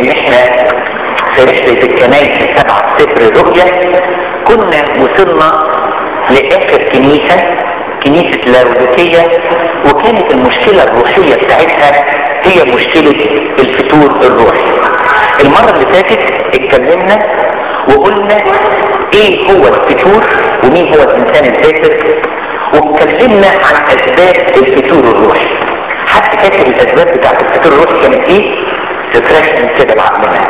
ان احنا في رحلة الكنائس السبعة في سفر الرؤيا كنا وصلنا لاخر كنيسة لاوديكية، وكانت المشكلة الروحية بتاعتها هي مشكلة الفتور الروحي. المرة اللي فاتت اتكلمنا وقلنا ايه هو الفتور ومين هو الانسان الفاتر، واتكلمنا عن اسباب الفتور الروحي. حتى فاكر الاسباب بتاعت الفتور الروحي كانت ايه؟ تفرشن كده بعقلنا.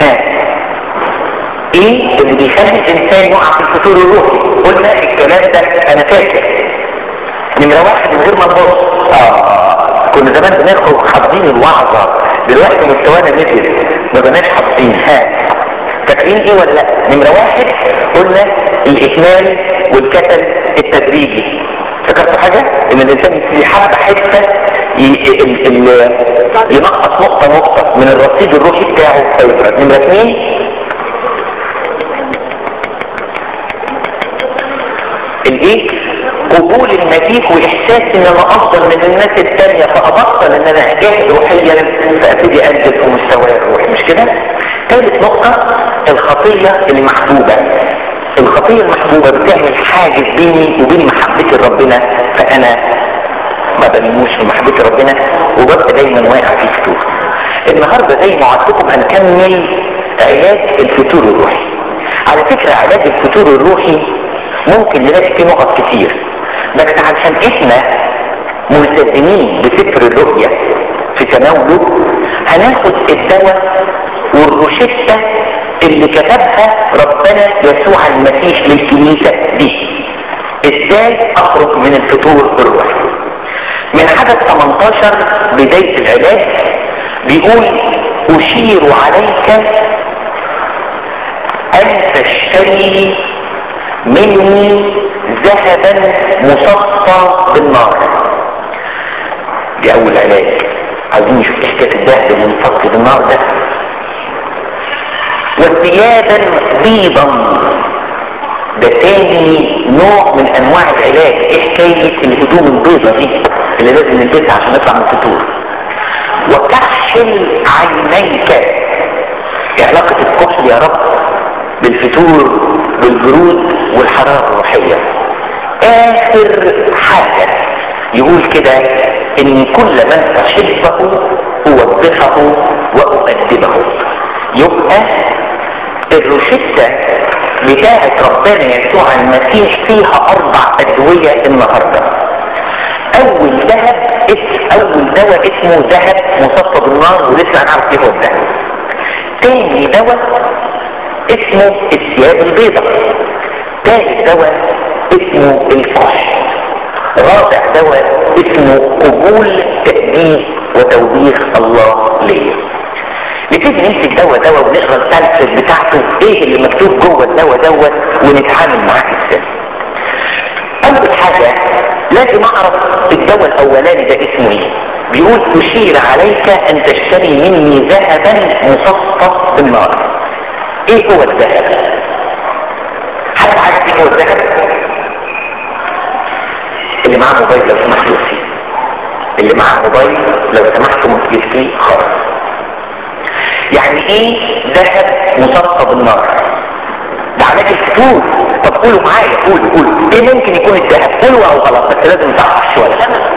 ايه اللي بيخلي الانسان يقع في الفتور الروحي؟ قلنا الكلام ده انا فاكر. نمرة واحد من غير ما نبص، كنا زمان بناخد حافظين الوعظة، دلوقتي مستوانا نزل ما بقناش حافظين. فاكرين ايه ولا لا؟ نمرة واحد قلنا الاكمال والكسل التدريجي. فكرتوا حاجة؟ ان الانسان يحب حتة ينقص نقطة من الرصيد الروحي بتاعه فيفرد. نمرة اثنين الايه؟ قبول النتيج واحساس ان انا افضل من الناس التانية، فابطل ان انا اجاهد روحيا فابتدي انزل في مستواي الروحي، مش كده؟ ثالث نقطة الخطية المحبوبة. الخطية المحبوبة بتعمل حاجز بيني وبين محبتي لربنا، فانا ما بنموش في محبتي ربنا وببقى دايما واقع في فتور. النهارده زي ما وعدتكم هنكمل علاج الفتور الروحي. على فكرة علاج الفتور الروحي ممكن نلاقي فيه نقط كتير، بس عشان احنا ملتزمين بسفر الرؤيا في تناوله هناخد الدواء والروشتة اللي كتبها ربنا يسوع المسيح للكنيسة دي. ازاي اخرج من الفتور الروحي؟ من عدد 18 بداية العلاج بيقول اشير عليك ان تشتري مني ذهبا مصفى بالنار. دي اول علاج. عايزين نشوف حكايه الذهب المصفى بالنار ده. وثيابا بيضا، ده تاني نوع من انواع العلاج. ايه حكايه الهدوم البيضة دي اللي لازم نلبسها عشان نطلع من الفتور؟ وكحل عينيك. ايه علاقه الكحل يا رب بالفتور بالبرود والحرارة الروحية؟ اخر حاجة يقول كده ان كل من احبه اوبخه وأؤدبه. يبقى الروشتة بتاعت ربنا يسوع المسيح فيها 4 ادوية النهاردة. اول دواء اسمه ذهب مصفى بالنار، ولسه هنعرف ايه هو الذهب. تاني دواء اسمه الثياب البيضاء. ثالث دواء اسمه الفحش. رابع دواء اسمه قبول تأديب وتوبيخ الله ليا. نبتدي نمسك دواء ونقرا التلفز بتاعته، ايه اللي مكتوب جوه الدواء ونتعامل معاه ازاي. اول حاجه لازم اعرف الدواء الاولاني ده اسمه ايه. بيقول اشير عليك ان تشتري مني ذهبا مصفى بالنار. ايه هو الذهب؟ حد عارف ايه هو الذهب؟ اللي معاه موبايل لو سمحتوا فيه، اللي معاه موبايل لو سمحتوا فيه خالص. يعني ايه ذهب مصفى بالنار؟ ده علاج الفتور. طب قولوا معايا، قولوا ايه ممكن يكون الذهب؟ قولوا او غلط بس لازم نصحح شويه.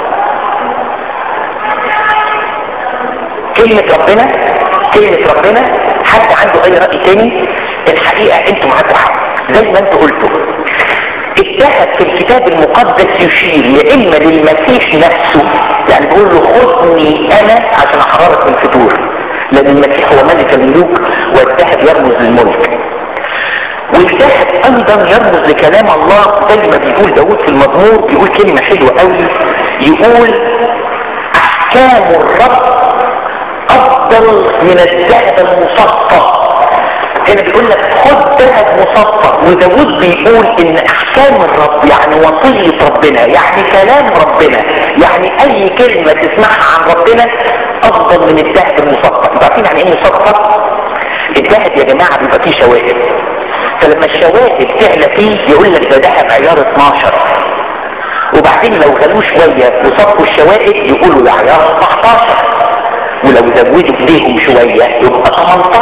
كلمة ربنا. حد عنده اي رأي تاني؟ الحقيقة انتوا معاكوا حق زي ما انتوا قلتوا. الذهب في الكتاب المقدس يشير يا اما للمسيح نفسه، يعني بيقول له خذني انا عشان احررك من الفتور، لان المسيح هو ملك الملوك والذهب يرمز للملك. والذهب ايضا يرمز لكلام الله، زي ما بيقول داود في المزمور، بيقول كلمة حلوة قوي، يقول احكام الرب افضل من الذهب المصفى. هنا بيقول لك خد ذهب مصفى، وداود بيقول ان احكام الرب يعني وصية ربنا، يعني كلام ربنا، يعني اي كلمة تسمعها عن ربنا افضل من الذهب المصفى. انتوا عارفين يعني ايه مصفى؟ الذهب يا جماعة بيبقى فيه شوائب، فلما الشوائب تعلى فيه يقول لك ده ذهب عيار 12، وبعدين لو غلوه شوية وصفوا الشوائب يقولوا ده عيار 14، ولو زودوا ايديهم شوية يبقى 18.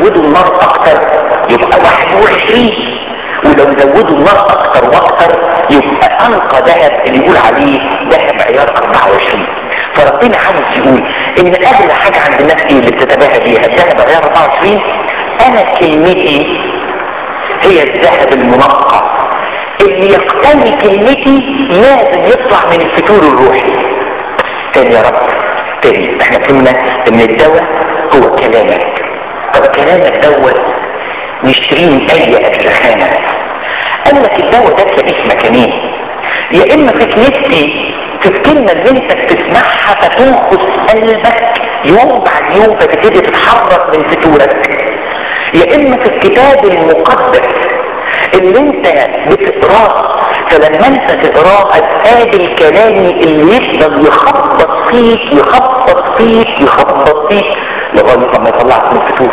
زودوا النار اكتر يبقى 21، ولو زودوا النار اكتر واكتر يبقى انقى ذهب اللي يقول عليه ذهب عيار 24. فربنا عاوز يقول ان اغلى حاجة عند الناس ايه اللي بتتباهى بيها؟ الذهب عيار 24. انا كلمتي هي الذهب المنقى، اللي يقتني كلمتي لازم يطلع من الفتور الروحي. تاني يا رب، تاني احنا فهمنا ان الدواء هو كلامك. طب كلامك دوت نشتريه من اي اجزخانة؟ قال لك الدواء ده تلاقيه في مكانين، يا اما في كنيستي في الكلمة اللي انت بتسمعها فتنخص قلبك يوم بعد يوم فتبتدي تتحرك من فتورك، يا اما في الكتاب المقدس اللي انت بتقراه، فلما انت تقراه هتقابل كلامي اللي يفضل يخبط فيك يخبط فيك يخبط فيك لغاية ما يطلعك من الفتور.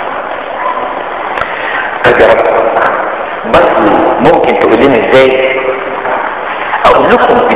طيب يا رب برضه ممكن تقول لنا ازاي؟ اقول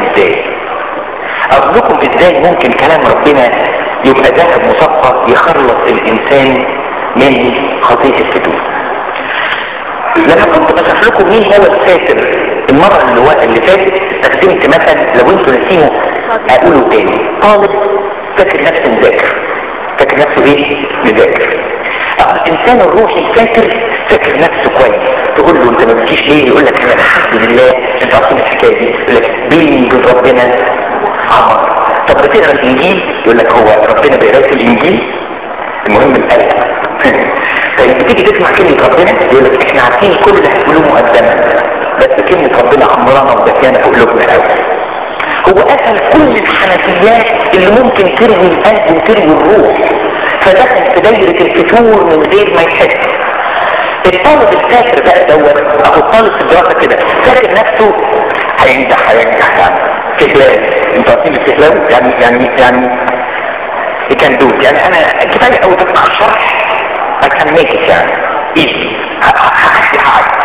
لكم ازاي ممكن كلام ربنا يبقى ذهب مصفى يخلص الانسان من خطيئة الفتور. لما كنت بشرح لكم مين هو الفاتر المرة اللي فاتت استخدمت مثل، لو انتوا نسيمه اقوله تاني. طالب فاكر نفسه مذاكر، فاكر نفسه ايه؟ مذاكر. الانسان الروحي الفاتر فاكر نفسه كويس، تقول له انت ما بتجيش ليه؟ يقول لك انا الحمد لله. انت عارفين الحكايه دي؟ يقول لك بيني وبين ربنا عمر. طب بتقرا الانجيل؟ يقول لك هو ربنا بيقرا في الانجيل؟ المهم القلب. طيب بتيجي تسمع كلمه ربنا يقول لك احنا عارفين كل اللي هتقوله مقدما، بس كلمه ربنا عمرنا ودفيانه في قلوبنا قوي. هو قفل كل الحنفيات اللي ممكن تروي القلب وتروي الروح، فدخل في دايره الفتور من غير ما يحس. الطالب الفاكر بقى دوت او الطالب في الدراسه كده فاكر نفسه هينجح يعني فهلاوي. انتوا عارفين الفهلاوي يعني كان دول يعني انا كفايه قوي تسمع الشرح كان ميكت يعني ايزي هعدي.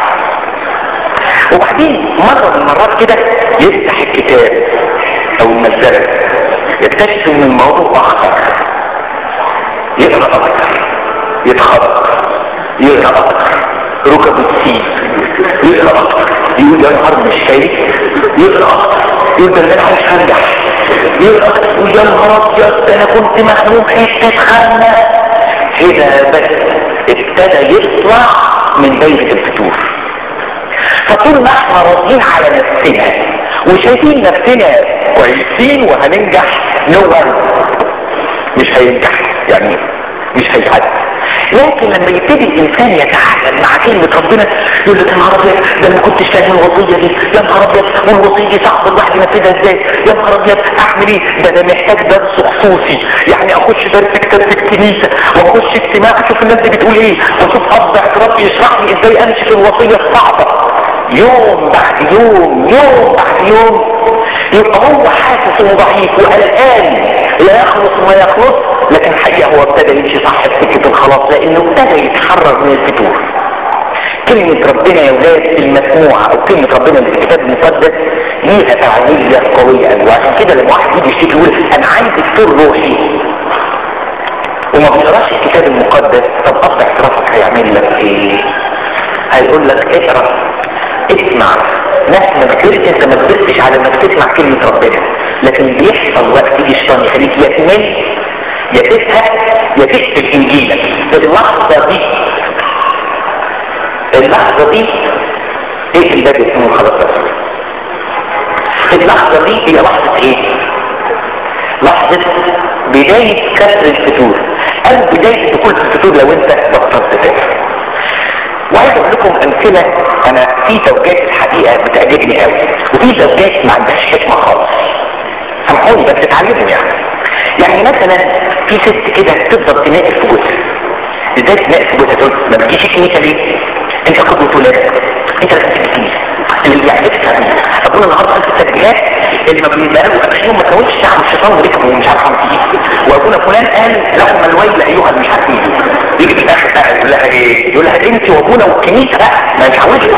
وبعدين مره من المرات كده يفتح الكتاب او المسألة يكتشف ان الموضوع اخطر، يقرا اكتر، يتخبط، يقرا اكتر، ركبه تسيب، يقرا اكتر، يقول يا نهار مش شايف، يقرا اكتر، يقول ده انا مش هنجح، يقرا اكتر، يقول يا نهار ابيض ده انا كنت مخنوق حته خنه. كده بس ابتدى يطلع من دايره الفتور. فطول ما احنا راضيين على نفسنا وشايفين نفسنا كويسين وهننجح، مش هينجح يعني مش هيعدي. لكن لما يبتدي الانسان يتعامل مع كلمة ربنا يقول لك يا نهار ابيض ده ما كنتش فاهم الوصية دي، يا نهار ابيض والوصية دي صعب الواحد ينفذها ازاي، يا نهار ابيض اعمل ايه، ده محتاج درس خصوصي، يعني اخش درس كتاب في الكنيسة واخش اجتماع اشوف الناس دي بتقول ايه واشوف اب اعتراف يشرح لي ازاي امشي في الوصية الصعبة. يوم بعد يوم يوم بعد يوم يبقى هو حاسس انه ضعيف وقلقان لا يخلص وما يخلص، لكن الحقيقة هو ابتدى يمشي صح في سكة الخلاص لانه ابتدى يتحرر من الفتور. كلمة ربنا يا ولاد المسموعة او كلمة ربنا اللي في الكتاب المقدس ليها فعالية قوية قوي، وعشان كده لما واحد يجي يشتكي يقول انا عندي فتور روحي وما بيقراش الكتاب المقدس، طب اصل اعترافك هيعمل لك ايه؟ هيقول لك اقرا، اسمع، مهما كبرت انت ما كبرتش على انك تسمع كلمة ربنا، لكن بيحصل وقت يجي الشيطان يخليك يا تمل يا تزهق يا تقفل انجيلك. اللحظة دي ايه الباب يسمون خلاص بس. اللحظة دي هي لحظة ايه؟ لحظة بداية كسر الفتور او بداية دخول الفتور لو انت بطلت تفكر. وعايز اقول لكم امثلة. انا في زوجات الحقيقة بتعجبني قوي وفي زوجات ما عندهاش حكمة خالص، سامحوني بس تتعلموا يعني مثلا في ست كده تفضل تناقش في جوزها. ازاي تناقش في جوزها؟ تقول ما بتجيش الكنيسة ليه؟ انت قدوة ولادك، انت لازم تيجي الكنيسة. اللي بيعجبك اقول النهارده في التسجيلات اللي ما بيبقالوا 40 ما كونش شعب الشيطان وركبه ومش عارف عم فيه، وابونا فلان قال لهم الويل ايها اللي مش عارفين. يجي في الاخر بقى يقول لها ايه؟ يقول لها انت وابونا والكنيسه بقى ما يتعودش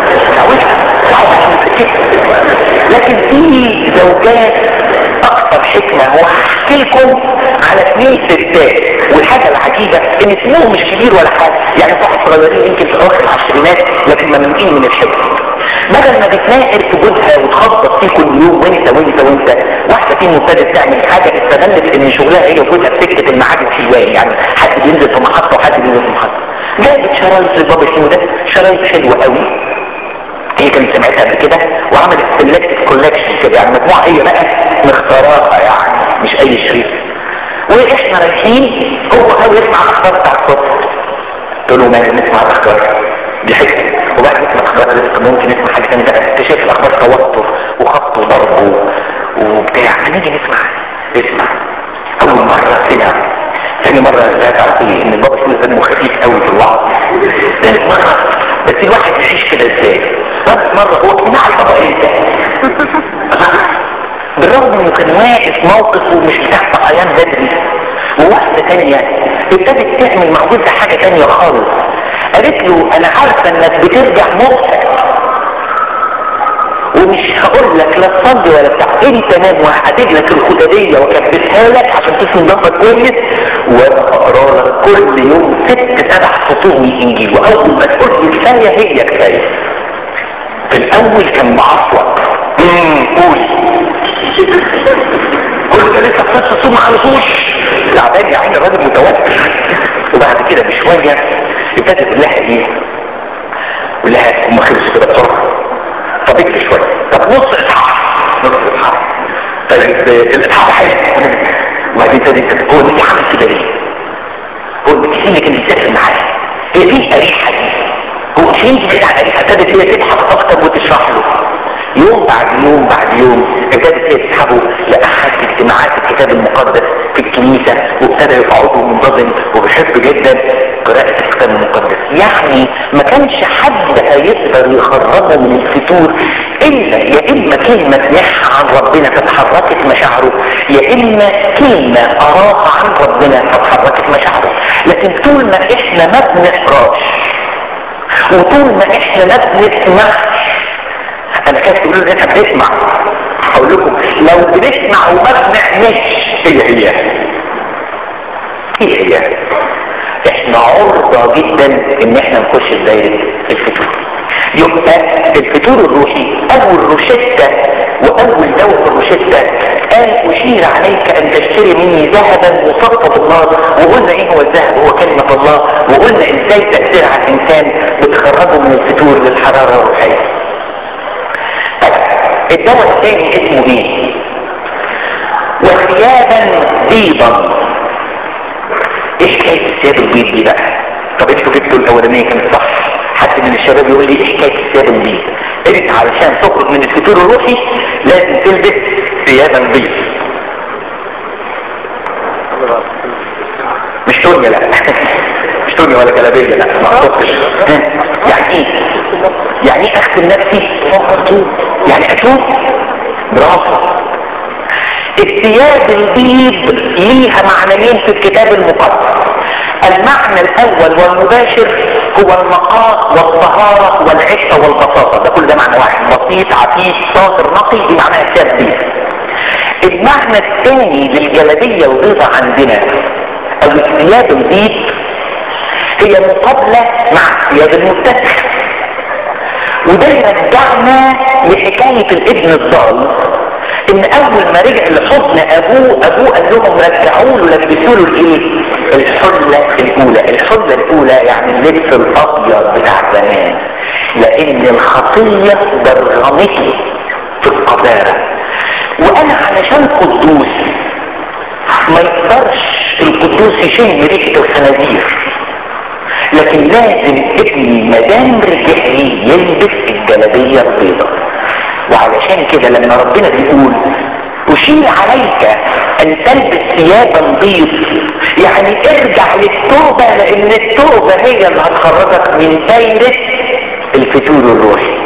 لكن في زوجات اكثر حكمه. وهحكي لكم على 2 ستات، والحاجه العجيبه لان سنهم مش كبير ولا حاجه، يعني واحد صغيرين يمكن في اواخر العشرينات لكن ممنوعين من الحفظ. بدل ما بتناقر في جوزها وتخبط فيه كل يوم وانت واحده فيهم ابتدت تعمل حاجه استغلت ان شغلها هي وجوزها في سكه المعادن حلوان، يعني حد بينزل في محطه وحد بينزل في محطه. جابت شرايط للبابا شنو ده، شرايط حلوه قوي هي كانت سمعتها قبل كده وعملت سيلكتيف كولكشن كده، يعني مجموعه هي بقى مختاراها يعني مش اي شريط. واحنا رايحين هو يسمع الاخبار بتاع الصبح، تقول له ما نسمع الاخبار دي حكمه، وبعد نسمع الاخبار لسه ممكن نسمع حاجه ثانيه بقى اكتشاف الاخبار توتر وخبط وضرب وبتاع. هنيجي نسمع اول مره سمع، ثاني مره لا تعرفي ان البابا شنو دمه خفيف قوي في الوعظ، ثالث مره بس الواحد يعيش كده ازاي، ثالث مره هو مع البابا انت بالرغم انه كان واقف موقف ومش بتاع صحيان بدري. وواحده ثانيه ابتدت تعمل معجزه حاجه ثانيه خالص، قالت له انا عارفه انك بترجع مضحك ومش هقول لك لا تصلي ولا بتاع، انت نام وهحدد لك الخداديه واكبسها لك عشان تسمع ضغطك كويس، وانا هقرا لك كل يوم 6-7 سطور من الانجيل، واول ما تقول لي كفايه هي كفايه. في الاول كان معصوت قول ده لسه في نص الصوم ما خلصوش، تعبان يا عيني الراجل متوتر. وبعد كده بشويه ابتدت تقول لها ايه؟ قول لها هم خلصوا كده بسرعه، طب اكتب شويه، طب نص اصحاح طيب الاصحاح حلو. وبعدين ابتدت هو انت عامل كده ليه؟ هو انت اللي كان بيتفق معاه هي دي اريحه دي، هو مش انت بعيد عن اريحه. ابتدت هي تبحث اكتر وتشرح له يوم بعد يوم ابتدت هي تسحبه لاحد اجتماعات الكتاب المقدس في الكنيسه، وابتدى يقعدوا منتظم وبيحب جدا قراءه الكتاب المقدس. يعني ما كانش حد هيقدر يخرجه من الفتور الا يا اما كلمه سمعها عن ربنا فتحركت مشاعره، يا اما كلمه اراها عن ربنا فتحركت مشاعره. لكن طول ما احنا ما بنقراش وطول ما احنا ما بنسمعش، انا كانت تقولوا لي احنا بنسمع، اقول لكم لو بنسمع وما بنعملش هي احنا عرضة جدا ان احنا نخش في دايرة الفتور. يبقى الفتور الروحي اول روشتة واول دواء في الروشتة قال اشير عليك ان تشتري مني ذهبا مصفى بالنار. وقلنا ايه هو الذهب؟ هو كلمة الله. وقلنا ازاي تأثير على الانسان بتخرجه من الفتور للحرارة الروحية. الدواء الثاني اسمه ايه؟ وثيابا بيضا. ايه حكاية الثياب البيض دي بقى؟ طب انتوا جبتوا الاولانية كانت صح، حد من الشباب يقول لي ايه حكاية الثياب البيض؟ انت علشان تخرج من الفتور الروحي لازم تلبس ثيابا بيض. مش تونيا لا مش تونيا ولا جلابيه لا ما اقصدش. يعني ايه؟ يعني ايه اختم نفسي؟ يعني اتوب. برافو. الثياب البيض ليها معنيين في الكتاب المقدس. المعنى الاول والمباشر هو النقاء والطهارة والعفة والبساطة، ده كل ده معنى واحد، بسيط عفيف طاهر نقي، دي معناها الثياب البيض. المعنى الثاني للجلابية البيضة عندنا او الثياب البيض هي مقابلة مع الثياب المتسخ. وده يرجعنا لحكاية الابن الضال، ان اول ما رجع لحضن ابوه قال لهم رجعوا له لبسوا له الايه؟ الحلة الاولى. الحلة الاولى يعني اللبس الابيض بتاع زمان، لان الخطية برغمته في القذارة. وانا علشان قدوس ما يقدرش القدوس يشم ريحة الخنازير، لكن لازم ابني مدام رجع لي يلبس الجلابية البيضاء. وعلشان كده لما ربنا بيقول أشير عليك ان تلبس ثيابا بيض، يعني ارجع للتوبة، لان التوبة هي اللي هتخرجك من دايرة الفتور الروحي.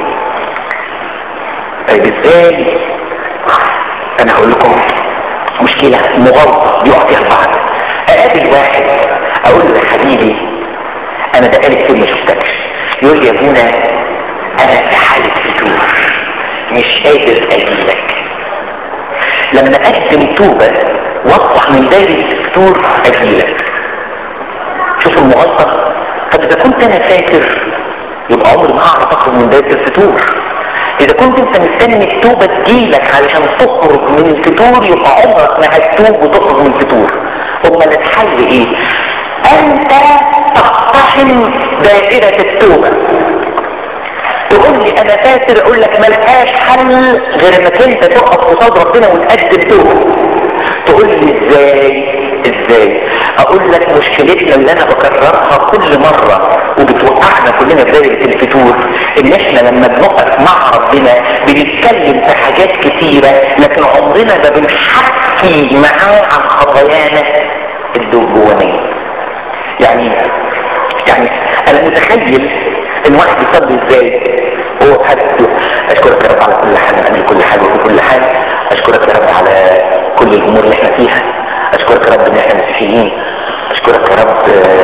طيب ازاي؟ انا هقول لكم مشكلة مغلطة بيقع فيها البعض. اقابل واحد اقول له يا حبيبي انا بقالي كتير ما شفتكش، يقول لي يا ابونا انا في حالة فتور مش قادر اجيلك. لما اقدم توبة واطلع من دايرة الفتور اجيلك. شوفوا غلطة. طب اذا كنت انا فاكر يبقى عمري ما هعرف اخرج من دايرة الفتور. اذا كنت انت مستني التوبة تجيلك علشان تخرج من الفتور يبقى عمرك ما هتتوب وتخرج من الفتور. امال الحل ايه؟ انت تقتحم دائرة التوبة. تقول لي انا فاكر، اقول لك ملهاش حل غير انك انت تقف قصاد ربنا وتقدم توبة. تقول لي ازاي؟ اقول لك مشكلتنا اللي انا بكررها كل مرة وبتوقعنا كلنا في دايرة الفتور، ان احنا لما بنقف مع ربنا بنتكلم في حاجات كتيرة لكن عمرنا ما بنحكي معاه عن خطايانا الجوانية. يعني انا متخيل ان واحد يصلي ازاي هو حد اشكرك يا رب على كل حال، من كل حال وفي كل حال، اشكرك يا رب على كل الامور اللي احنا فيها، اشكرك يا رب ان احنا مسيحيين، اشكرك يا رب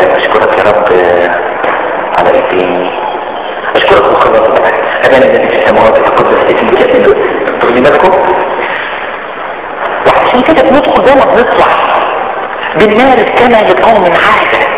على ايه تاني، اشكرك وخلاص بقى ابانا الذي في السماوات يتقدس اسمك يا رب. تاخدين بالكم؟ وعشان كده بندخل زي ما بنطلع بنمارس كما لقوم عادة.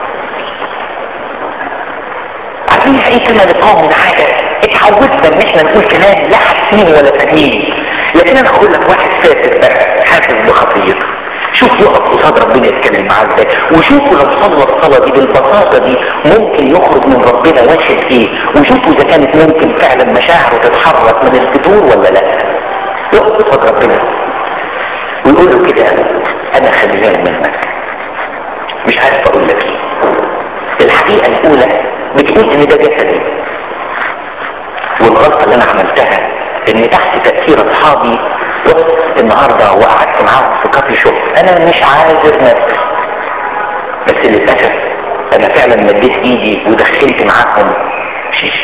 عارفين ايه كما لقوم عادة؟ اتعودنا ان احنا نقول كلام لا حاسين ولا فاهمين. لكن انا اقول لك واحد فاسد بقى حاسس بخطيئته، شوف يقف قصاد ربنا يتكلم معاه ازاي، وشوفوا لو صلى الصلاه دي بالبساطه دي ممكن يخرج من ربنا واحد ايه، وشوفوا اذا كانت ممكن فعلا مشاعره تتحرك من الفتور ولا لا. يقف قصاد ربنا ويقول له كده انا خجلان منك، مش عارف اقول لك ايه. الحقيقه الاولى بتقول ان ده جسدي، والغلطه اللي انا عملتها ان تحت تاثير اصحابي رحت النهارده وقعدت معاهم في كافي شوب. انا مش عاذر نفسي، بس للاسف انا فعلا مديت ايدي ودخلت معاهم شيشه.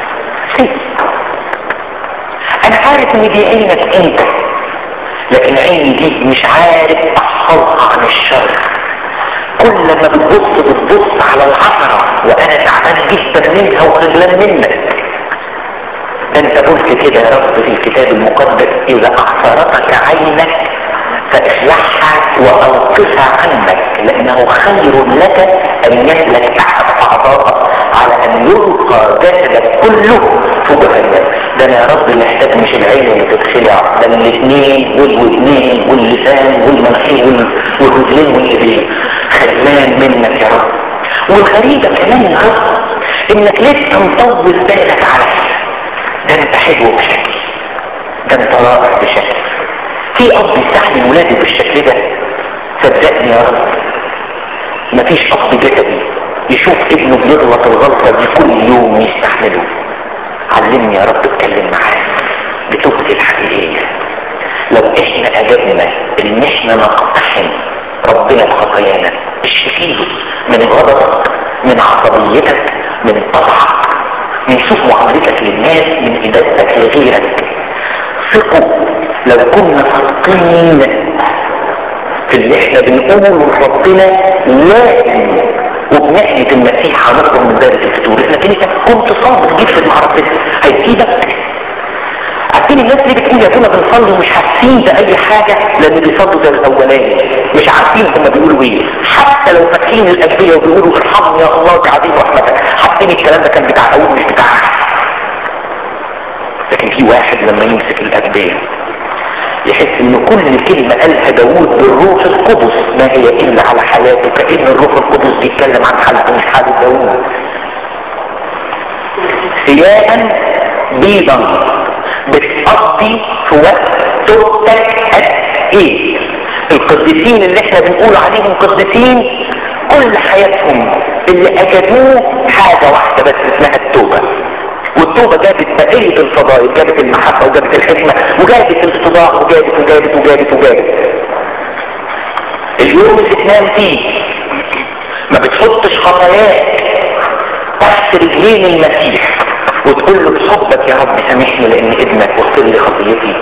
انا عارف ان دي عينك انت، لكن عيني دي مش عارف احفظها عن الشر. كل ما بتبص على العثره وانا تعبان جدا منها وخجلان منك. ده انت قلت كده يا رب في الكتاب المقدس اذا اعثرتك عينك فاصلحها والقها عنك لانه خير لك ان يهلك احد اعضائك على ان يلقى جسدك كله في جهنم. ده انا يا رب محتاج مش العين اللي تتخلع، ده الاثنين والودنين واللسان والمناخير والرجلين والايدين. خجلان منك يا رب. والغريبه كمان يا رب انك لسه مطول بالك عليا. ده انت حلو بشكل، ده انت رائع بشكل. في اب يستحمل ولاده بالشكل ده؟ صدقني يا رب مفيش اب جسدي يشوف ابنه بيغلط الغلطه دي كل يوم يستحمله. علمني يا رب اتكلم معاه بتوبتي الحقيقيه. لو احنا اجبنا ان احنا نقتحم ربنا بخطايانا، اشتكيله من غضبك، من عصبيتك، من طبعك، من سوء معاملتك للناس، من ادانتك لغيرك. ثقوا لو كنا صادقين في اللي احنا بنقوله لربنا لازم وبناحية المسيح هنخرج من دائرة الفتور. لكن انت كنت صادق جدا مع ربنا هيسيبك؟ عارفين الناس اللي بتقول يا دونا بنصلي ومش حاسين باي حاجه لان بيصلوا زي الاولاني، مش عارفين هم بيقولوا ايه. حتى لو فاكرين الانبياء وبيقولوا ارحمني يا الله بعظيم رحمتك، حاسين الكلام ده كان بتاع اول مش بتاعك. لكن في واحد لما يمسك الانبياء يحس ان كل كلمه قالها داوود بالروح القدس ما هي الا على حالاته، كأن الروح القدس بيتكلم عن حالته مش حاله داوود. ثيابا بيضا بتقضي في وقت توبتك قد ايه؟ القديسين اللي احنا بنقول عليهم قديسين كل حياتهم اللي اجدوه حاجه واحده بس اسمها التوبه. والتوبه جابت بقيه الفضائل، جابت المحبه وجابت الحكمه وجابت الاتضاع وجابت. اليوم اللي تنام فيه ما بتحطش خطاياك تحت رجلين المسيح وتقول له بحبك يا رب سامحني لان ابنك وصل لي خطيتي،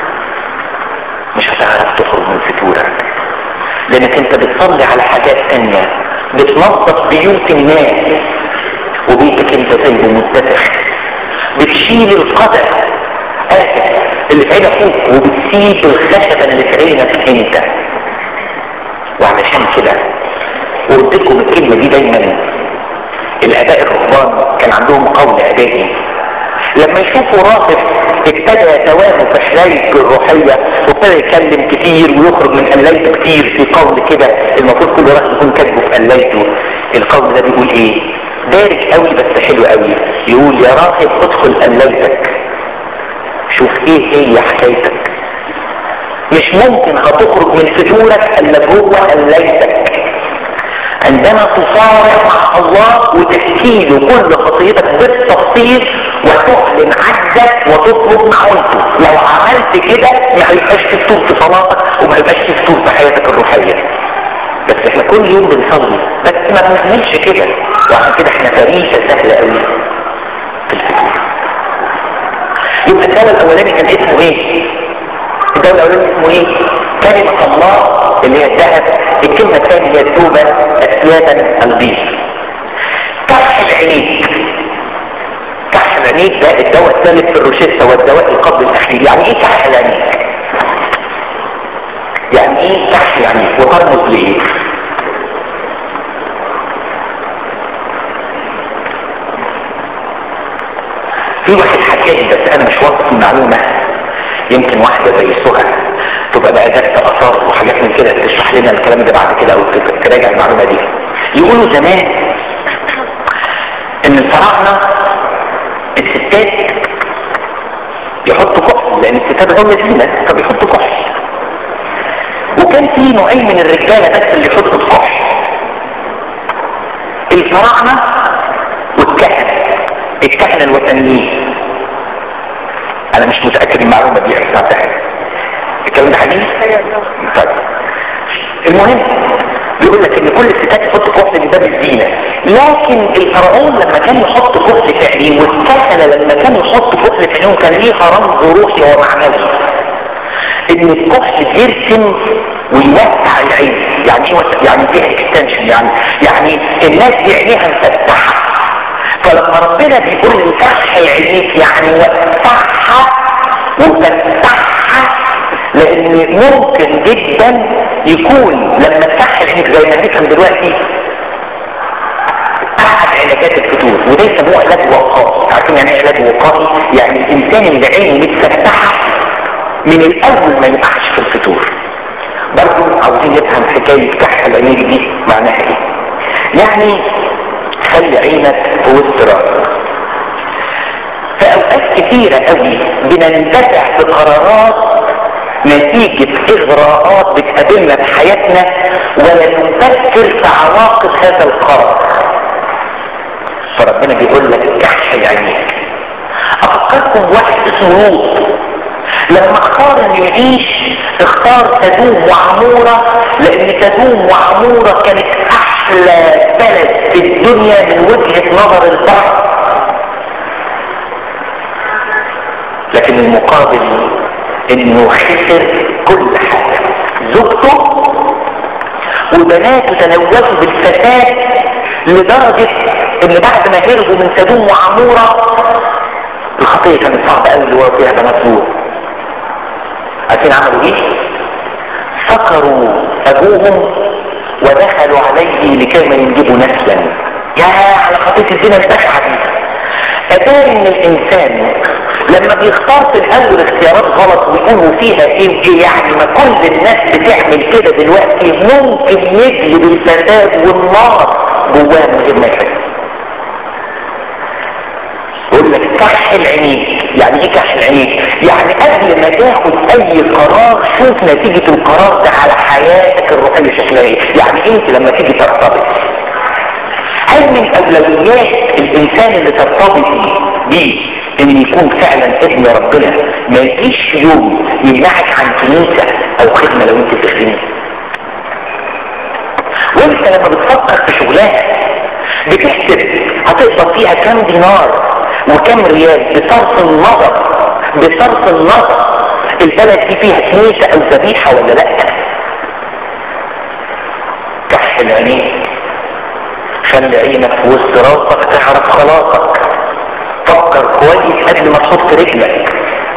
مش هتعرف تخرج من فتورك. لانك انت بتصلي على حاجات تانية، بتنظف بيوت الناس وبيتك انت زي متسخ، بتشيل القدر اللي في عين اخوك وبتسيب الخشبة اللي في عينك انت. وعلشان كده وقلت لكم الكلمة دي دايما الاباء الرهبان كان عندهم قول ابائي، لما يشوفوا راهب ابتدى يتوهم في حياته الروحية وابتدى يتكلم كتير ويخرج من قلايته كتير في قول كده المفروض كل راهب يكون كاتبه في قلايته. القول ده بيقول ايه؟ دارج قوي بس حلو قوي. يقول يا راهب ادخل قلايتك شوف ايه هي حكايتك، مش ممكن هتخرج من فتورك الا جوه قلايتك. عندما تصارع مع الله وتحكي له كل خطيتك بالتفصيل وتعلن عجزك وتطلب معونته، لو عملت كده ما هيبقاش في فتور في صلاتك وما هيبقاش في فتور في حياتك الروحيه. بس احنا كل يوم بنصلي بس ما بنعملش كده، وعشان كده احنا فريسه سهله قوي في الفتور. يبقى الدواء الاولاني كان اسمه ايه؟ الدواء الاولاني اسمه ايه؟ كلمه الله اللي هي الذهب. الكلمه الثانيه هي التوبه اسيادا البيض. كحل عينيك. كحل عينيك ده الدواء الثالث في الروشته والدواء القبل الاخير. يعني ايه كحل عينيك؟ يعني ايه كحل عينيك وترمز لايه؟ في واحد حكى بس انا مش واثق في المعلومه، يمكن واحده زي سهى تبقى بقى ذات اثار وحاجات من كده تشرح لنا الكلام ده بعد كده او تراجع المعلومه دي. يقولوا زمان ان الفراعنه الستات يحطوا كحل لان الستات غاويه زينه فبيحطوا كحل، وكان في نوعين من الرجاله بس اللي يحطوا الكحل، الفراعنه والكهنه الوثنيين. انا مش متاكد المعلومه دي سمعتها الكلام ده حقيقي؟ طيب المهم بيقول لك ان كل الستات يحط كحل من باب الزينه، لكن الفرعون لما كان يحط كحل في عينيه والكهنه لما كانوا يحطوا كحل في عينيهم كان ليها رمز روحي ومعنوي ان الكحل بيرسم ويوسع العين. يعني ايه؟ يعني فيها اكستنشن، يعني الناس دي عينيها مفتحه، فلما ربنا بيقول لي كحل عينيك يعني وسعها وفتحها، لان ممكن جدا يكون لما تكحل عينيك زي ما نفهم دلوقتي احد علاجات الفتور، وده يسموه علاج وقائي. عارفين يعني ايه علاج وقائي؟ يعني الانسان اللي عينه متفتحه من الاول ما يقعش في الفتور. برضه عاوزين نفهم حكايه كحل عينيك دي معناها ايه. يعني خلي عينك في وسط راسك. في اوقات كثيره قوي بنندفع في قرارات نتيجه اغراءات بتقابلنا في حياتنا ولا نفكر في عواقب هذا القرار. فربنا بيقول لك كحل عينيك. افكركم واحد اسمه لوط لما اختار انه يعيش اختار سدوم وعموره، لان سدوم وعموره كانت احلى بلد في الدنيا من وجهة نظر البحر، لكن المقابل انه خسر كل حاجة. زوجته وبناته تلوثوا بالفساد لدرجة ان بعد ما هربوا من سدوم وعمورة الخطية كانت صعبة قوي اللي هو فيها بنات لوط. عارفين عملوا ايه؟ فكروا ابوهم ودخلوا عليه لكي ما ينجبوا نسلا. يا على خطية الزنا البشعة دي. اتاري ان الانسان لما بيختار في الاول اختيارات غلط ويقولوا فيها ايه يعني ما كل الناس بتعمل كده دلوقتي، ممكن يجلب الفساد والنار جواه من غير ما يحس. يقول لك كحل عينيك. يعني ايه كحل عينيك؟ يعني قبل ما تاخد اي قرار شوف نتيجة القرار ده على حياتك الروحية شكلها ايه. يعني انت لما تيجي ترتبط هل من اولويات الانسان اللي ترتبط بيه ان يكون فعلا ابن ربنا ما يجيش يوم يمنعك عن كنيسة او خدمة لو انت بتخدمه؟ وانت لما بتفكر في شغلانة بتحسب هتقبض فيها كام دينار وكم ريال بصرف النظر البلد دي فيها كنيسة او ذبيحة ولا لا. كحل عينيك. خلي عينك في وسط راسك تعرف خلاصك. فكر كويس قبل ما تحط رجلك.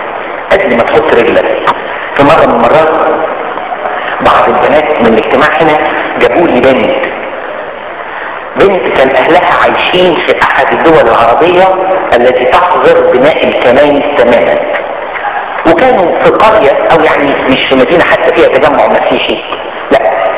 في مرة من المرات بعض البنات من الاجتماع هنا جابوا لي بنت بنت كان اهلها عايشين في احد الدول العربية التي تحظر بناء الكنائس تماما، وكانوا في قرية او يعني مش في مدينة حتى فيها تجمع مسيحي، لا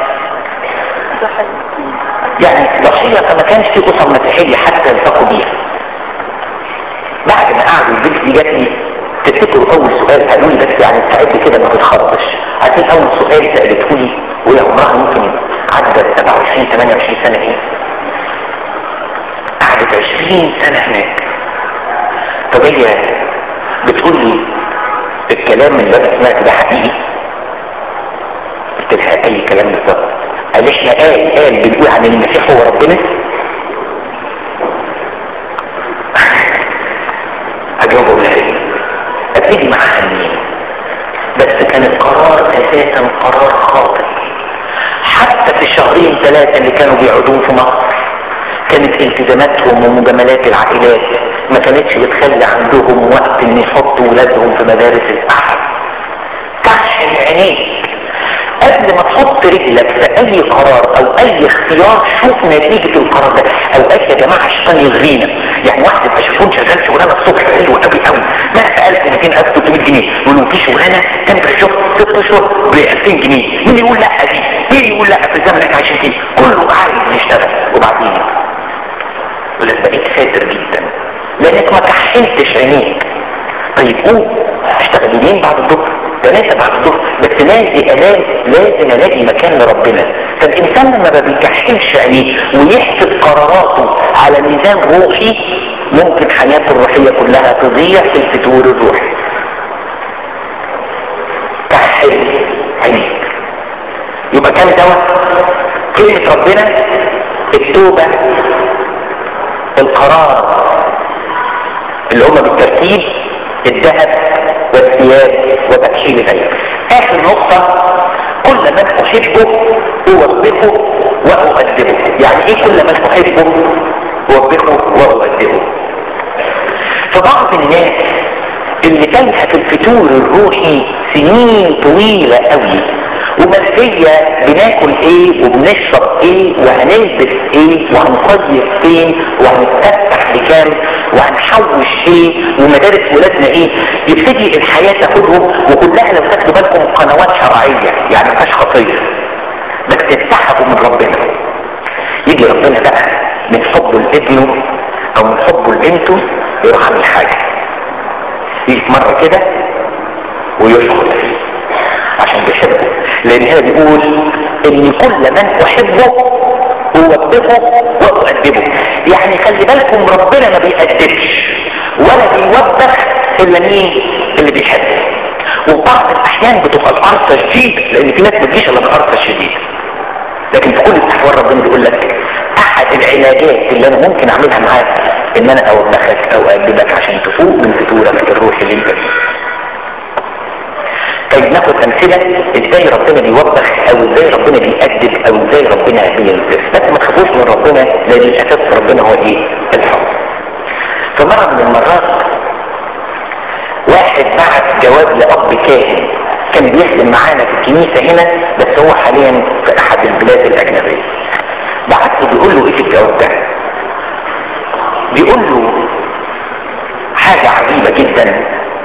يعني ضحية، فما كانش في اسر مسيحية حتى يلتقوا بيها. بعد ما قعدوا البنت دي جات لي، تفتكروا اول سؤال قالوا لي، بس يعني استعد كده ما تتخربش، عارفين اول سؤال سالته لي وهي عمرها ممكن عدت 27 28 سنه ايه؟ قعدت 20 سنه هناك. طب هي بتقول لي الكلام اللي انا سمعته ده حقيقي؟ قلت لها اي كلام بالظبط؟ قال احنا قال بنقول عن المسيح هو ربنا. اجاوب اقول لها ايه؟ ابتدي معاها منين؟ بس كان القرار اساسا قرار خاطئ. حتى في الشهرين 3 اللي كانوا بيقعدون في مصر كانت التزاماتهم ومجاملات العائلات ما كانتش بتخلي عندهم وقت ان يحطوا ولادهم في مدارس الاحد. كحل عينيك قبل ما تحط رجلك في اي قرار او اي اختيار، شوف نتيجة القرار ده. اوقات يا جماعة الشيطان يغرينا، يعني واحد يبقى شايفون شغال شغلانه الصبح حلوه قوي قوي، ما سالت 200 ألف 300 جنيه، يقولوا في شغلانه تنفع شغل 6 اشهر ب 2000 جنيه، مين يقول لا دي؟ مين يقول لا في الزمن اللي احنا عايشين فيه؟ كله عايز يشتغل. وبعدين يقول لك بقيت فاتر جدا لانك ما كحلتش عينيك. طيب قوم اشتغل يومين بعد الظهر، 3 بعد الظهر، بس لازم الاقي مكان لربنا. فالانسان لما ما بيكحلش عينيه ويحسب قراراته على ميزان روحي، ممكن حياته الروحيه كلها تضيع في الفتور الروحي. كحل عينيك. يبقى كام دواء؟ كلمه ربنا، التوبه، القرار اللي هما بالترتيب، الذهب والثياب وتكحيل العين. اخر نقطة، كل من احبه اوبخه واؤدبه. يعني ايه كل من احبه اوبخه واؤدبه؟ فبعض الناس اللي تايهه في الفتور الروحي سنين طويلة قوي ومسية بناكل ايه وبنشرب ايه وهنلبس ايه وهنصيف فين وهنتفتح بكام وهنحوش ايه ومدارس ولادنا ايه، يبتدي الحياة تاخدهم، وكلها لو تاخدوا بالكم قنوات شرعية يعني مفيهاش خطية، بس تتسحبوا من ربنا. يجي ربنا بقى من حبه لابنه او من حبه لبنته يروح عامل حاجة، يجي مرة كده ويشخط فيه عشان بيحبه، لان هنا بيقول ان كل من احبه اوبخه واؤدبه. يعني خلي بالكم ربنا ما بيأدبش ولا بيوبخ الا مين؟ اللي بيحبه. وفي بعض الاحيان بتبقى القرصه شديده، لان في ناس ما بتجيش الا بالقرصه الشديده، لكن في كل الاحوال ربنا بيقول لك احد العلاجات اللي انا ممكن اعملها معاك ان انا اوبخك او اؤدبك عشان تفوق من فتورك الروحي اللي انت فيه. طيب ناخد امثله ازاي ربنا بيوبخ او ازاي ربنا بيأدب او ازاي ربنا بينصف. بس ما تخافوش من ربنا، لان الاساس ربنا هو ايه؟ الحب. فمره من المرات واحد بعت جواب لاب كاهن كان بيخدم معانا في الكنيسه هنا، بس هو حاليا في احد البلاد الاجنبيه. بعت له بيقول له ايه في الجواب ده؟ بيقول له حاجه عجيبه جدا،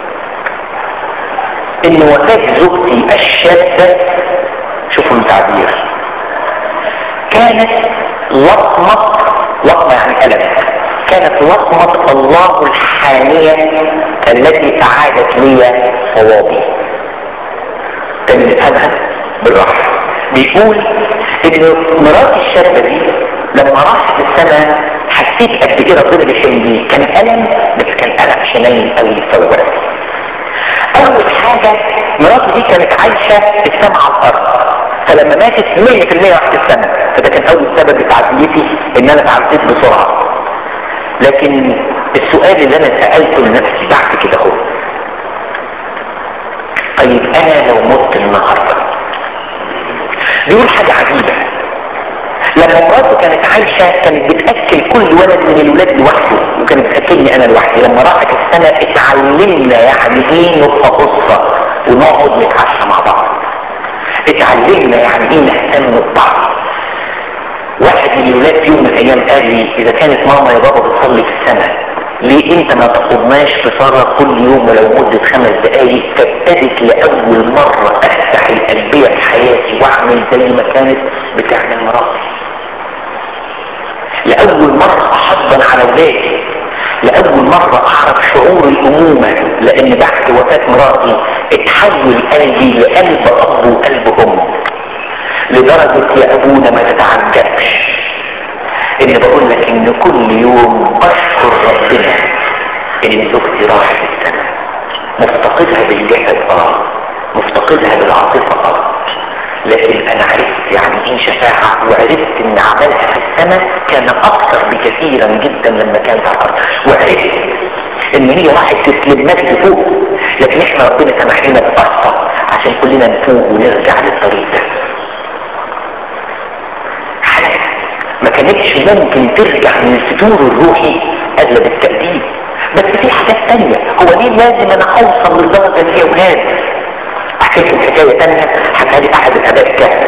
ان وفاة زوجتي الشابة، شوفوا التعبير، كانت لطمة يعني ألم، كانت لطمة الله الحانية التي أعادت لي صوابي. تاني نفهمها بالراحة. بيقول ان مراتي الشابة دي لما راحت السنة حسيت قد ايه ربنا بيحبني، كان ألم بس كان ألم حنين قوي فورت. اول حاجة مراتي دي كانت عايشة السماء على الارض، فلما ماتت 100% راحت السماء، فده كان اول سبب لتعزيتي ان انا اتعزيت بسرعة. لكن السؤال اللي انا سألته لنفسي بعد كده هو، طيب انا لو مت النهاردة؟ بيقول حاجة عجيبة، لما مراته كانت عايشة كانت بتأكل كل ولد من الولاد لوحده وكانت بتأكلني انا لوحدي. لما راحت السنة اتعلمنا يعني ايه نبقى قصة ونقعد نتعشى مع بعض، اتعلمنا يعني ايه نهتم ببعض. واحد من الولاد في يوم من الايام اذا كانت ماما يا بابا بتصلي في السماء، ليه انت ما تقومناش في صلاة كل يوم ولو مدة 5 دقايق؟ فابتدت لأول مرة افتح القلبية في حياتي واعمل زي ما كانت بتعمل مراتي. لأول مرة احضن على ولادي، لأول مرة اعرف شعور الأمومة، لأن بعد وفاة مراتي اتحول قلبي لقلب أب وقلب أم، لدرجة يا أبونا ما تتعجبش إن بقول لك إن كل يوم أشكر ربنا إن زوجتي راحت السنة، مفتقدها بالجسد مفتقدها بالعاطفة لكن أنا عرفت يعني إيه شفاعة، وعرفت إن عملها في السنة كان أكثر بكثيرا جدا لما كانت على الأرض، وعرفت إن هي راحت تسلم نفسي فوق، لكن إحنا ربنا سمح لنا بفرصة عشان كلنا نفوق ونرجع للطريق ده. ما كانتش ممكن ترجع من الفتور الروحي اغلب التأديب، بس في حاجات تانية. هو ليه لازم انا اوصل للدرجة دي يا ولاد؟ احكي لكم حكاية تانية حكاها لي احد الاباء الكهنة.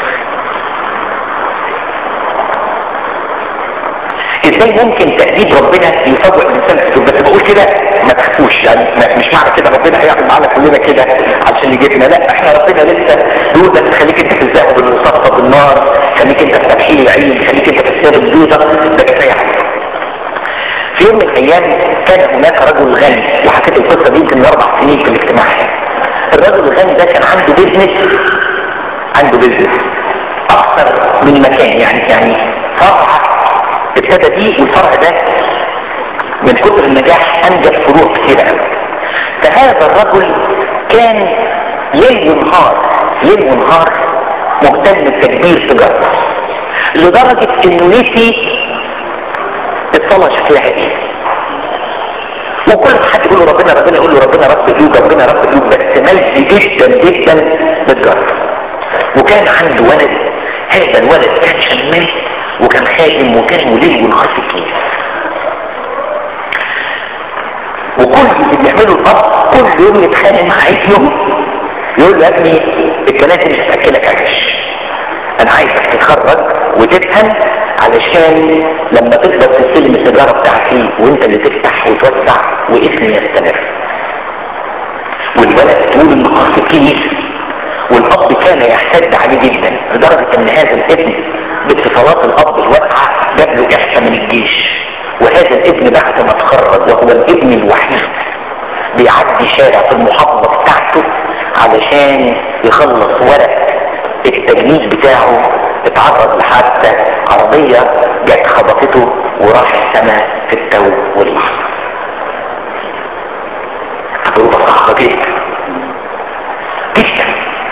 ازاي ممكن تأديب ربنا يفوق الانسان في الفتور؟ بس بقول كده ما تخافوش، يعني مش معنى كده ربنا هيعمل معانا كلنا كده علشان يجيبنا، لا، احنا ربنا لسه دول بس خليك انت في الذهب والمصفى بالنار، خليك انت في تبحيل العين، خليك انت في الثياب البيضاء، ده كفايه عليك. في يوم من الايام كان هناك رجل غني، وحكيت القصه دي يمكن من 4 سنين في الاجتماع. الرجل الغني ده كان عنده بيزنس اكثر من مكان، يعني فرع ابتدى بيه، والفرع ده من كتر النجاح انجب فروع كثيره قوي. فهذا الرجل كان ليل ونهار مهتم بتدبير تجارته، لدرجة انه نسي الصلاة شكلها ايه. وكل ما حد يقول له ربنا يقول له ربنا رب قلوب، ربنا رب قلوب، بس ملزي جدا جدا بالتجارة. وكان عنده ولد، هذا الولد كان شمال وكان خادم وكان مدير ونهار في الكنيسة. وكل اللي بيعمله الاب كل يوم يتخانق مع ابنه، يقول له يا ابني الكلام مش هتاكلك عيش، انا عايزك تتخرج وتفهم علشان لما تقدر تستلم التجاره بتاعتي وانت اللي تفتح وتوسع واسمي يستمر. والولد طول النهار في الكنيسه، والاب كان يحتد عليه جدا لدرجه ان هذا الابن باتصالات الاب الواقعه جاب له احسن من الجيش. وهذا الابن بعد ما اتخرج وهو الابن الوحيد بيعدي شارع في المحافظه بتاعته علشان يخلص ورق التجنيد بتاعه، اتعرض لحادثه عربيه جت خبطته وراح السماء في التو واللحظه. تجربه صعبه جدا جدا،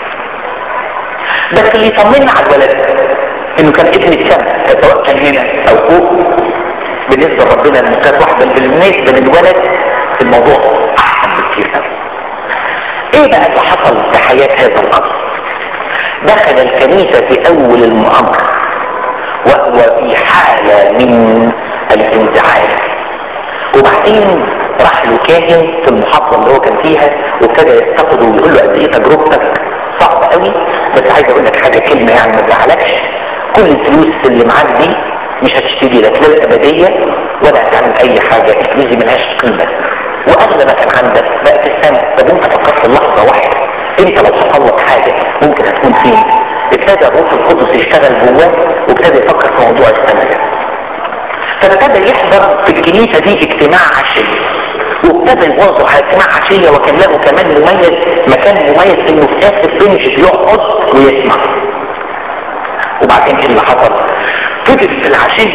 بس اللي يطمنا على الولد انه كان ابن السماء، سواء كان هنا او فوق بالنسبه لربنا المكان واحده، بالنسبه للولد الموضوع احسن بكتير قوي. ايه بقى اللي حصل في حياه هذا الاب؟ دخل الكنيسه في اول المؤامره وهو في حاله من الانزعاج، وبعدين راح له كاهن في المحافظه اللي هو كان فيها وابتدى يستقده ويقول له قد ايه تجربتك صعبه قوي، بس عايز اقول لك حاجه كلمه يعني ما تزعلكش، كل الفلوس اللي معاك دي مش هتشتري لك لا الابديه ولا هتعمل اي حاجه، الفلوس دي ملهاش قيمه، واغلى ما كان عندك بقى في السماء. طب انت فكرت في لحظه واحده انت لو حصل لك حاجه ممكن هتكون فين؟ ابتدى الروح القدس يشتغل جواه وابتدى يفكر في موضوع السماء ده، فابتدى يحضر في الكنيسه دي اجتماع عشيه، وابتدى يواظب على اجتماع عشيه، وكان له كمان مكان مميز انه في اخر بنش بيقعد ويسمع. وبعدين ايه اللي حصل؟ فضل في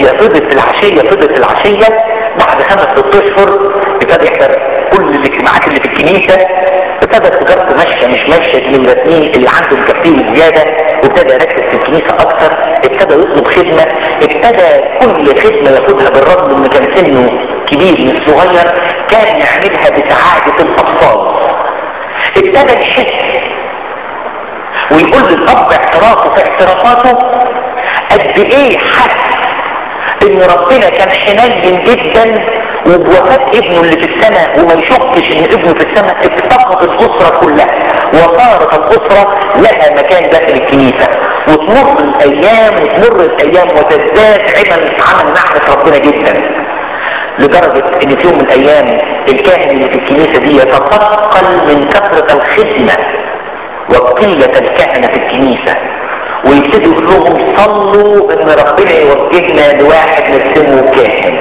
العشيه بعد 5-6 اشهر ابتدى يحضر كل الاجتماعات اللي في الكنيسه، ابتدى تجارته ماشيه مش ماشيه الرسميين اللي عنده مكفيه زياده، وابتدى يركز في الكنيسه اكثر، ابتدى يطلب خدمه، ابتدى كل خدمه ياخدها بالرغم ان كان سنه كبير مش صغير كان يعملها بسعاده الاطفال. ابتدى يحس ويقول للاب اعترافه في اعترافاته قد ايه حس ان ربنا كان حنين جدا، وبوفاة ابنه اللي في السماء وما يشكش ان ابنه في السماء افتقد الاسرة كلها، وصارت الاسرة لها مكان داخل الكنيسة، وتمر الايام وتزداد عمل معرفة ربنا جدا، لدرجة ان في يوم من الايام الكاهن اللي في الكنيسة دي يتثقل من كثرة الخدمة وقلة الكهنة في الكنيسة، ويبتدوا يقول لهم صلوا ان ربنا يوجهنا لواحد نرسمه كاهن.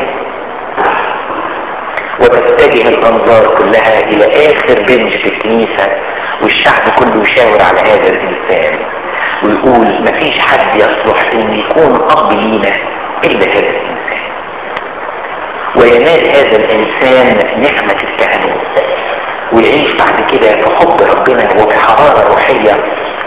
وتتجه الانظار كلها الى اخر بنج في الكنيسة، والشعب كله يشاور على هذا الانسان ويقول مفيش حد يصلح ان يكون اب لينا الا هذا الانسان. وينال هذا الانسان نعمة الكهنوت ويعيش بعد كده في حب ربنا وبحرارة روحية.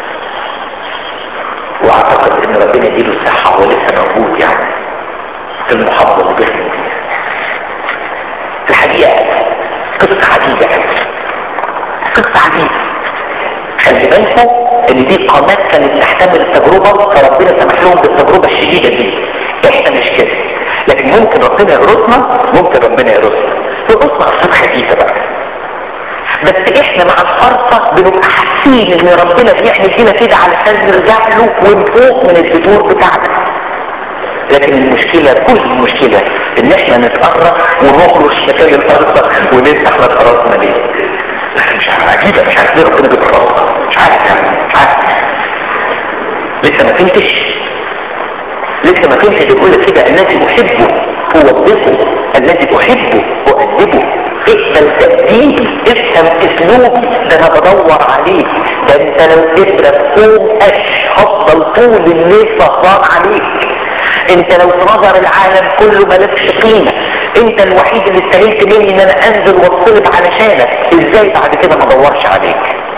واعتقد ان ربنا يديله الصحة وهو لسه موجود يعني في المحافظة اللي بيخدم فيها. الحقيقة قصة عجيبة، قصة عجيبة. خلي بالكم ان دي قامات كانت تحتمل التجربة، فربنا سمح لهم بالتجربة الشديدة دي. احنا مش كده، لكن ممكن ربنا يرسنا، يرسنا قصة خفيفة بقى، بس احنا مع الفرصة بنبقى حاسين ان ربنا بيعمل فينا كده علشان نرجع له ونفوق من الفتور بتاعنا. لكن المشكلة، كل المشكلة ان احنا نتقرب ونخرج مكان الفرصة ونفتح لفرصنا ليه. مش عجيبة، مش عارف ليه ربنا بيتفرص، مش عارف لسه ما فهمتش بيقول لك كده الذي احبه اوظفه، الذي احبه اؤدبه. اقبل تأديبي، افهم اسلوبي، ده انا بدور عليك، ده انت لو تبرد قوم هفضل طول الليل سهران عليك. انت لو في نظر العالم كله مالكش قيمة، انت الوحيد اللي استهلت مني ان انا انزل واتصلب علشانك، ازاي بعد كده ما ادورش عليك؟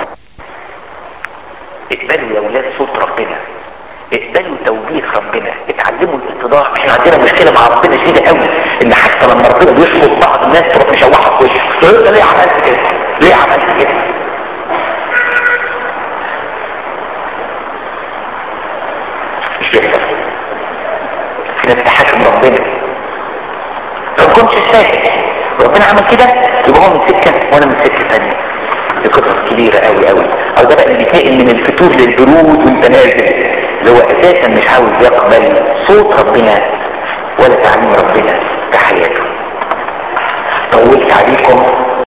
اقبلوا يا ولاد صوت ربنا، اقبلوا توبيخ ربنا، اتعلموا الاتضاع. احنا عندنا مشكلة مع ربنا شديدة قوي، ان حتى لما ربنا بيشفط بعض الناس تروح مشوحة في وشك، تقول ليه عملت كده؟ ليه عملت كده؟ مش بيحصل. في ناس تحاكم ربنا، لو كنتش ساكت ربنا عمل كده يبقى هو من سكة وانا من سكة ثانية. دي قصص كبيرة قوي قوي. او ده بقى اللي بيتنقل من الفتور للبرود وانت نازل، اللي هو اساسا مش عاوز يقبل صوت ربنا ولا تعليم ربنا في حياته. طولت عليكم،